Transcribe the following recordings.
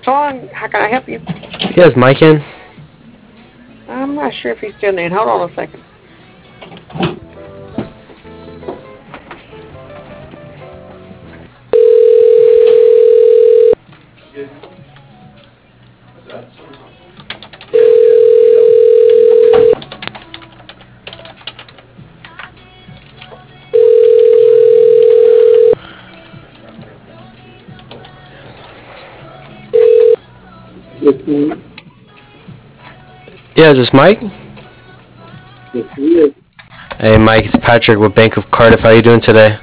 Tom, how can I help you? Yes, Mike in. I'm not sure if he's still in. Hold on a second. Yeah, is this Mike? Yes, he is. Hey, Mike, it's Patrick with Bank of Cardiff. How you doing today?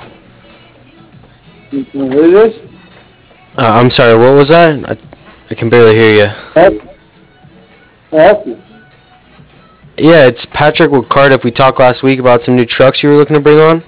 Who is this? I'm sorry, what was that? I can barely hear you. Help you. Yeah, it's Patrick with Cardiff. We talked last week about some new trucks you were looking to bring on.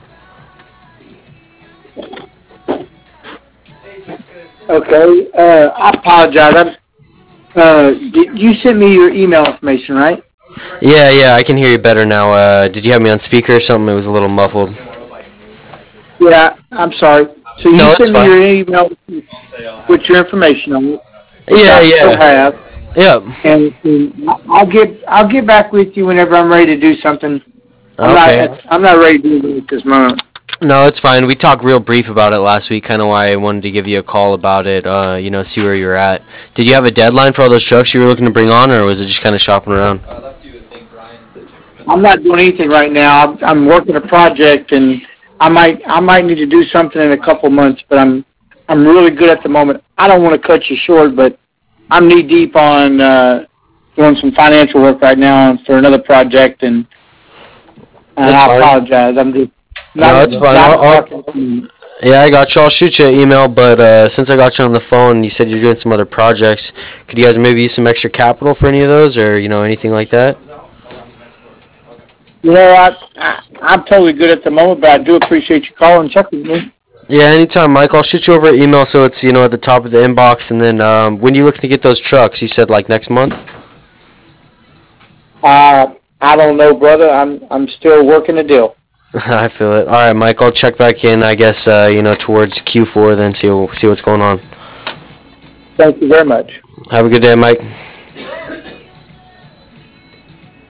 Okay, I apologize. You sent me your email information, right? Yeah, I can hear you better now. Did you have me on speaker or something? It was a little muffled. Yeah, I'm sorry. So you No, that's sent me fine. your email with your information on it, which Yeah, I still have, Yep. and I'll get back with you whenever I'm ready to do something. Okay. I'm not ready to do it at this moment. No, it's fine. We talked real brief about it last week, kind of why I wanted to give you a call about it, see where you're at. Did you have a deadline for all those trucks you were looking to bring on, or was it just kind of shopping around? I'm not doing anything right now. I'm working a project, and I might need to do something in a couple months. But I'm really good at the moment. I don't want to cut you short, but I'm knee deep on doing some financial work right now for another project, and That's I fine. apologize. I'm just No, it's fine. Yeah, I got you. I'll shoot you an email, but since I got you on the phone, you said you're doing some other projects. Could you guys maybe use some extra capital for any of those, or anything like that? I'm totally good at the moment, but I do appreciate you calling and checking with me. Yeah, anytime, Mike. I'll shoot you over an email so it's at the top of the inbox. And then when you looking to get those trucks, you said like next month. I don't know, brother. I'm still working the deal. I feel it. All right, Mike. I'll check back in. I guess towards Q4 then see what's going on. Thank you very much. Have a good day, Mike.